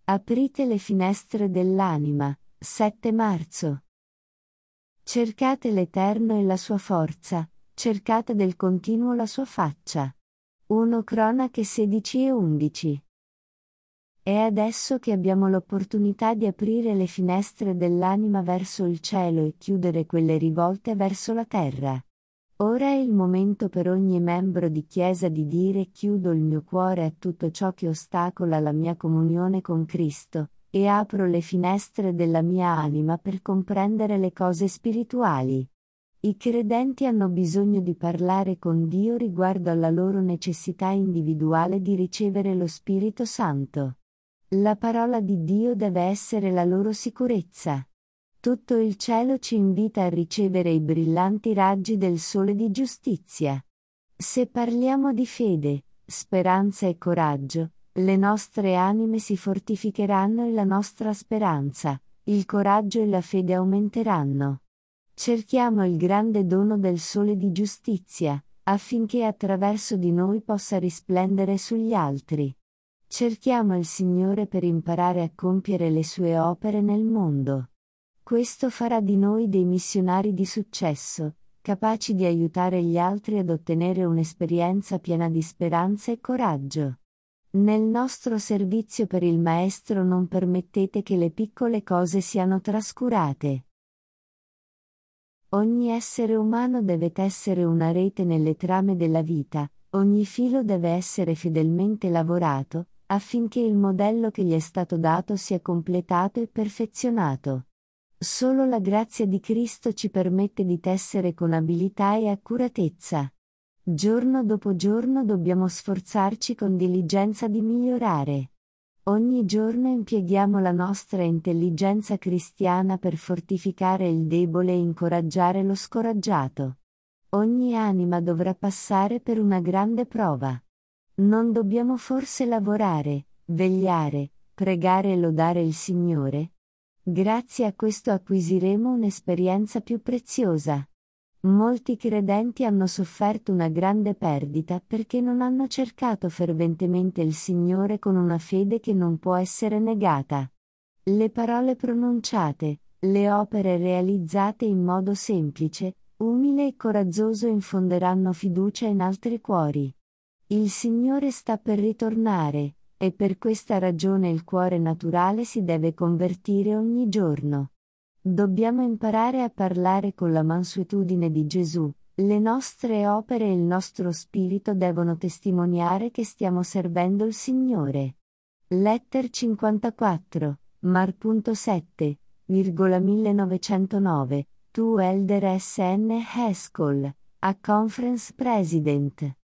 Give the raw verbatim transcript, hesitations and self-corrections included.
Aprite le finestre dell'anima, sette marzo. Cercate l'Eterno e la sua forza, cercate del continuo la sua faccia. primo Cronache sedici e undici. È adesso che abbiamo l'opportunità di aprire le finestre dell'anima verso il cielo e chiudere quelle rivolte verso la terra. Ora è il momento per ogni membro di Chiesa di dire: chiudo il mio cuore a tutto ciò che ostacola la mia comunione con Cristo, e apro le finestre della mia anima per comprendere le cose spirituali. I credenti hanno bisogno di parlare con Dio riguardo alla loro necessità individuale di ricevere lo Spirito Santo. La parola di Dio deve essere la loro sicurezza. Tutto il cielo ci invita a ricevere i brillanti raggi del sole di giustizia. Se parliamo di fede, speranza e coraggio, le nostre anime si fortificheranno e la nostra speranza, il coraggio e la fede aumenteranno. Cerchiamo il grande dono del sole di giustizia, affinché attraverso di noi possa risplendere sugli altri. Cerchiamo il Signore per imparare a compiere le sue opere nel mondo. Questo farà di noi dei missionari di successo, capaci di aiutare gli altri ad ottenere un'esperienza piena di speranza e coraggio. Nel nostro servizio per il Maestro non permettete che le piccole cose siano trascurate. Ogni essere umano deve tessere una rete nelle trame della vita, ogni filo deve essere fedelmente lavorato, affinché il modello che gli è stato dato sia completato e perfezionato. Solo la grazia di Cristo ci permette di tessere con abilità e accuratezza. Giorno dopo giorno dobbiamo sforzarci con diligenza di migliorare. Ogni giorno impieghiamo la nostra intelligenza cristiana per fortificare il debole e incoraggiare lo scoraggiato. Ogni anima dovrà passare per una grande prova. Non dobbiamo forse lavorare, vegliare, pregare e lodare il Signore? Grazie a questo acquisiremo un'esperienza più preziosa. Molti credenti hanno sofferto una grande perdita perché non hanno cercato ferventemente il Signore con una fede che non può essere negata. Le parole pronunciate, le opere realizzate in modo semplice, umile e coraggioso infonderanno fiducia in altri cuori. Il Signore sta per ritornare, e per questa ragione il cuore naturale si deve convertire ogni giorno. Dobbiamo imparare a parlare con la mansuetudine di Gesù, le nostre opere e il nostro spirito devono testimoniare che stiamo servendo il Signore. Letter cinquantaquattro, Mar sette, millenovecentonove, to Elder S N Haskell, a Conference President.